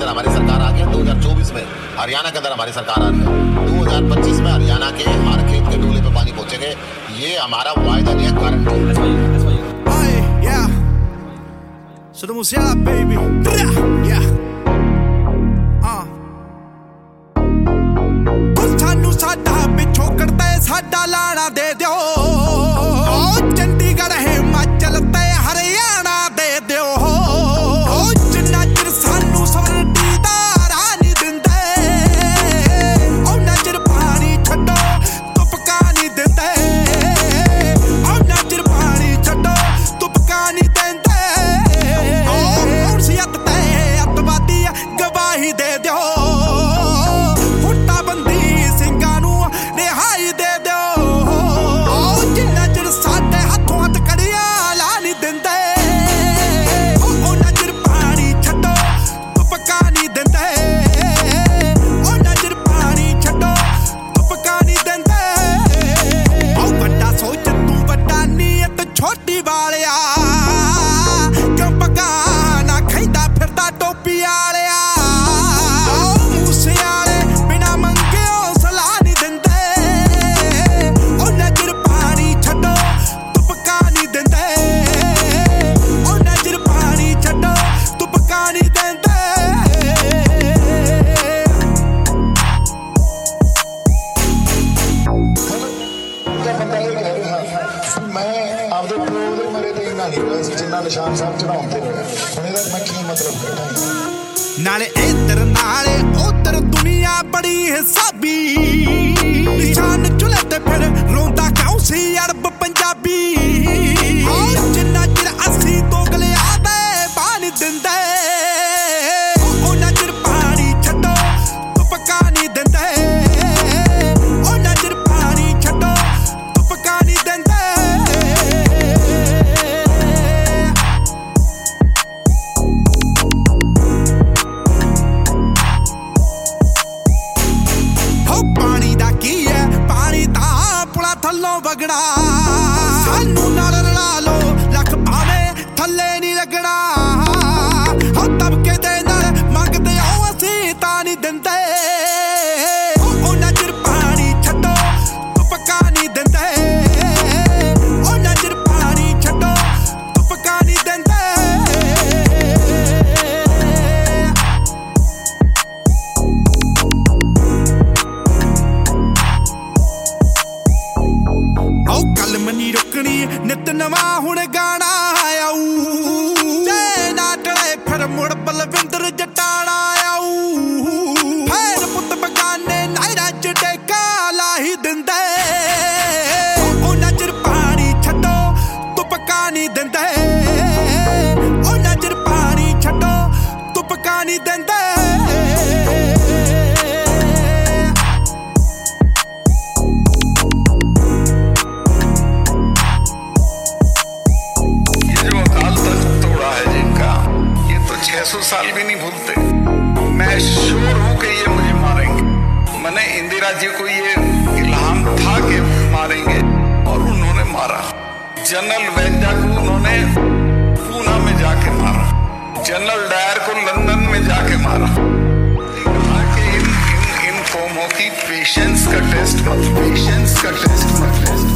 अंदर हमारी सरकार आ गई, 2024 में हरियाणा के अंदर हमारी सरकार आ रही है, 2025 में हरियाणा के हर खेत के डूले पे पानी पहुंचेंगे। ये हमारा वायदा नहीं है, guarantee. Solo musiala, baby. Yeah. ਸਾਨੂੰ ਸਾਡਾ ਪਿੱਛੋਂ ਕੱਢਦੇ ਸਾਡਾ ਲਾਣਾ ਦੇ ਦਿਓ, ਚੰਡੀਗੜ੍ਹ ਹਿਮਾਚਲ ਤੇ ਹਰਿਆਣਾ ਦੇ ਦਿਓ, ਜਿੰਨਾ ਚਿਰ ਸਾਨੂੰ ਸਵਰਟੀ ਦਾ ਰਾਹ ਨਹੀਂ ਦਿੰਦੇ, ਉਹਨਾਂ ਚਿਰ ਪਾਣੀ ਛੱਡੋ ਤੁਪਕਾ ਨਹੀਂ ਦਿੰਦੇ, ਉਹਨਾਂ ਚਿਰ ਪਾਣੀ ਛੱਡੋ ਤੁਪਕਾ ਨਹੀਂ ਦਿੰਦੇ, ਹੁਣ ਸੀ ਅੱਤ ਤੇ ਅੱਤਵਾਦੀ ਗਵਾਹੀ ਦੇ ਦਿਓ, ਛੋਟੀ ਵਾਲਿਆ ਕਿਉਂ ਪੱਗਾ ਨਾ ਖੈਂਦਾ ਫਿਰਦਾ ਟੋਪੀ ਵਾਲਿਆ, ਮੂਸੇ ਵਾਲੇ ਬਿਨਾ ਮੰਗਿਓ ਸਲਾਹ ਨਹੀਂ ਦਿੰਦੇ, ਉਹਨਾਂ ਚਿਰ ਪਾਣੀ ਛੱਡੋ ਤੁਪਕਾ ਨਹੀਂ ਦਿੰਦੇ, ਉਹਨਾਂ ਚਿਰ ਪਾਣੀ ਛੱਡੋ ਤੁਪਕਾ ਨਹੀਂ ਦਿੰਦੇ। ਆਪਦੇ ਪਿਓ ਦੇ ਮਰੇ ਤੇ ਇੰਨਾ ਨਹੀਂ ਹੋਇਆ ਸੀ ਜਿੰਨਾ ਨਿਸ਼ਾਨ ਸਾਹਿਬ ਚੜਾਉਂਦੇ ਹੋਏ। ਹੁਣ ਇਹਦਾ ਮੈਂ ਕੀ ਮਤਲਬ ਕੱਢਾਂ? ਨਾਲੇ ਇੱਧਰ ਨਾਲੇ ਉੱਧਰ ਦੁਨੀਆ ਬੜੀ ਹਿਸਾਬੀ, ਨਿਸ਼ਾਨ ਚੁੱਲ੍ਹੇ ਤੇ ਫਿਰ ਰੋਂਦਾ ਕਿਉਂ ਸੀ ਅਰਬ ਪੰਜਾਬੀ, ਜਿੰਨਾ ਚਿਰ ਅਸੀਂ ਦੋਗਲਿਆਂ ਦੇ ਪਾਣੀ ਦਿੰਦੇ, ਉਹਨਾਂ ਚਿਰ ਪਾਣੀ ਛੱਡੋ ਤੁਪਕਾ ਨਹੀਂ ਦਿੰਦੇ, ਉਹਨਾਂ ਚਿਰ ਪਾਣੀ ਛੱਡੋ ਤੁਪਕਾ ਨਹੀਂ ਦਿੰਦੇ। ਥੱਲੋਂ ਵਗਣਾ ਸਾਨੂੰ ਨਾਲ ਰਲਾ ਲੋ, ਲੱਖ ਭਾਵੇਂ ਥੱਲੇ ਨਹੀਂ ਲੱਗਣਾ, ਹੋ ਤਬਕੇ ਦੇ ਨਾਲ ਮੰਗਦੇ ਹੋ ਅਸੀਂ ਤਾਂ ਨਹੀਂ ਦਿੰਦੇ, ਉਹਨਾਂ ਚਿਰ ਪਾਣੀ ਛੱਡੋ ਤੁਪਕਾ ਨਹੀਂ ਦਿੰਦੇ, ਉਹਨਾਂ ਚਿਰ ਪਾਣੀ ਛੱਡੋ ਤੁਪਕਾ ਨਹੀਂ ਦਿੰਦੇ। ਮਨੀ ਰੁਕਣੀ ਨਿਤ ਨਵਾਂ ਹੁਣ ਗਾਣਾ ਆਊ, ਜੇ ਨਾ ਟਲੇ ਫਿਰ ਮੁੜ ਬਲਵਿੰਦਰ ਜਟਾਣਾ ਆਊ, ਫੇਰ ਪੁੱਤ ਬਗਾਨੇ ਨਾਇਰਾ ਚ ਟੇਕਾ ਲਾਹੀ ਦਿੰਦੇ, ਉਹਨਾਂ ਚਿਰ ਪਾਣੀ ਛੱਡੋ ਤੁਪਕਾ ਨਹੀਂ ਦਿੰਦੇ, ਉਹਨਾਂ ਚਿਰ ਪਾਣੀ ਛੱਡੋ ਤੁਪਕਾ ਨਹੀਂ ਦਿੰਦੇ। साल भी नहीं भूलते, मैं श्योर हूं कि ये मुझे मारेंगे। मैंने इंदिरा जी को ये इल्हाम था कि मारेंगे और उन्होंने मारा। जनरल वैद्या को उन्होंने पूना में जाके मारा, जनरल डायर को लंदन में जाके मारा। कि इन कौमों की पेशेंस का टेस्ट मत